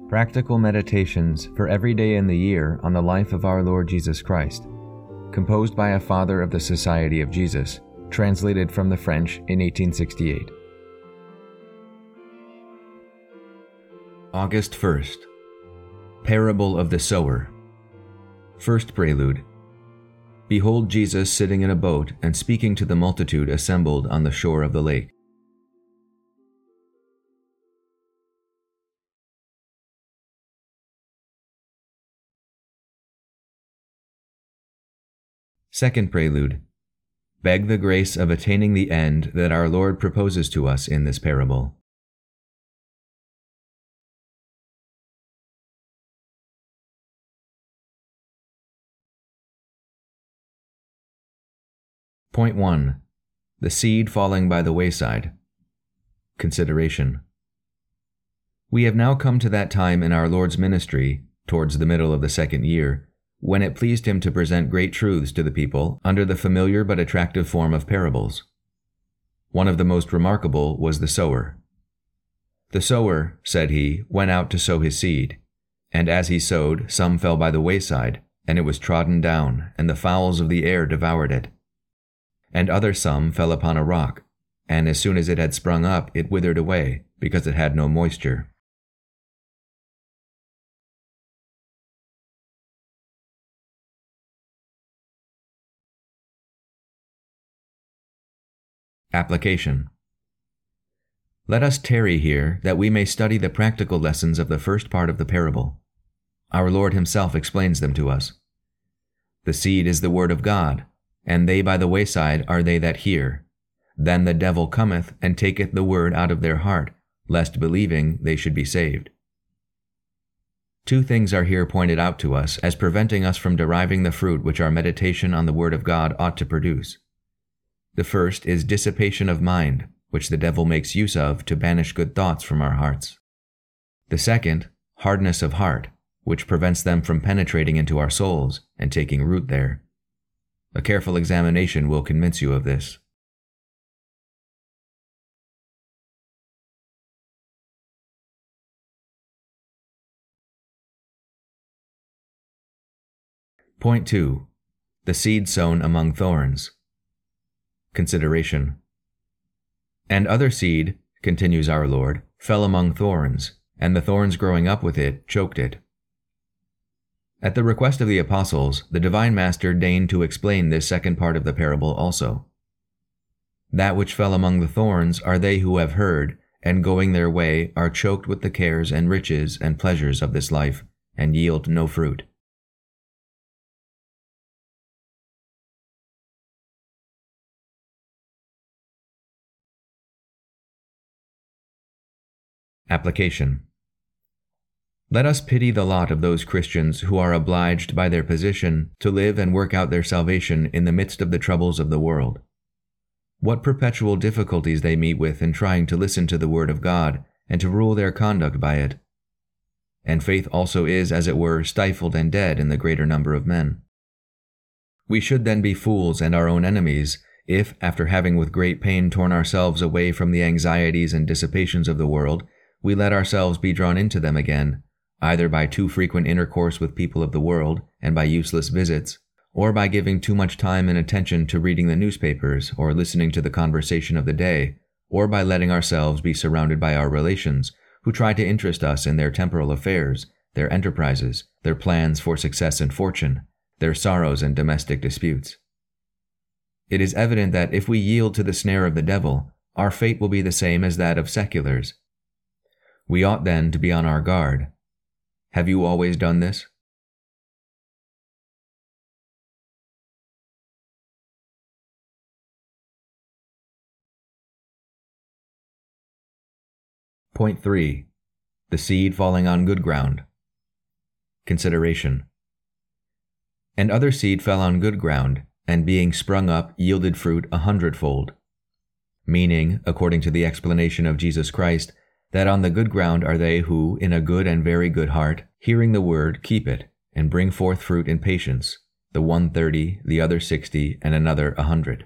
Practical Meditations for every day in the year on the life of our Lord Jesus Christ, composed by a Father of the Society of Jesus, translated from the French in 1868. August 1st. Parable of the Sower. First Prelude. Behold Jesus sitting in a boat and speaking to the multitude assembled on the shore of the lake. Second Prelude. Beg the grace of attaining the end that our Lord proposes to us in this parable. Point 1. The seed falling by the wayside. Consideration. We have now come to that time in our Lord's ministry, towards the middle of the second year, when it pleased him to present great truths to the people under the familiar but attractive form of parables. One of the most remarkable was the sower. The sower, said he, went out to sow his seed, and as he sowed, some fell by the wayside, and it was trodden down, and the fowls of the air devoured it. And other some fell upon a rock, and as soon as it had sprung up, it withered away, because it had no moisture. Application. Let us tarry here that we may study the practical lessons of the first part of the parable. Our Lord himself explains them to us. The seed is the word of God, and they by the wayside are they that hear. Then the devil cometh and taketh the word out of their heart, lest believing they should be saved. Two things are here pointed out to us as preventing us from deriving the fruit which our meditation on the word of God ought to produce. The first is dissipation of mind, which the devil makes use of to banish good thoughts from our hearts. The second, hardness of heart, which prevents them from penetrating into our souls and taking root there. A careful examination will convince you of this. Point 2. The seed sown among thorns. Consideration. And other seed, continues our Lord, fell among thorns, and the thorns growing up with it choked it. At the request of the apostles, the divine Master deigned to explain this second part of the parable also. That which fell among the thorns are they who have heard, and going their way are choked with the cares and riches and pleasures of this life, and yield no fruit. Application. Let us pity the lot of those Christians who are obliged by their position to live and work out their salvation in the midst of the troubles of the world. What perpetual difficulties they meet with in trying to listen to the word of God and to rule their conduct by it. And faith also is, as it were, stifled and dead in the greater number of men. We should then be fools and our own enemies if, after having with great pain torn ourselves away from the anxieties and dissipations of the world, we let ourselves be drawn into them again, either by too frequent intercourse with people of the world and by useless visits, or by giving too much time and attention to reading the newspapers or listening to the conversation of the day, or by letting ourselves be surrounded by our relations, who try to interest us in their temporal affairs, their enterprises, their plans for success and fortune, their sorrows and domestic disputes. It is evident that if we yield to the snare of the devil, our fate will be the same as that of seculars. We ought then to be on our guard. Have you always done this? Point 3. The seed falling on good ground. Consideration. And other seed fell on good ground, and being sprung up yielded fruit 100-fold. Meaning, according to the explanation of Jesus Christ, that on the good ground are they who, in a good and very good heart, hearing the word, keep it, and bring forth fruit in patience, the one 30, the other 60, and another 100.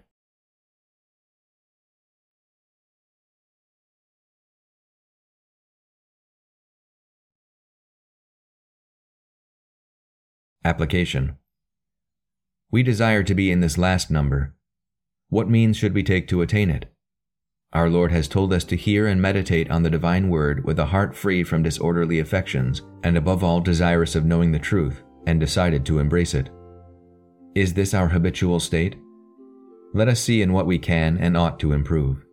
Application. We desire to be in this last number. What means should we take to attain it? Our Lord has told us to hear and meditate on the divine word with a heart free from disorderly affections, and above all desirous of knowing the truth, and decided to embrace it. Is this our habitual state? Let us see in what we can and ought to improve.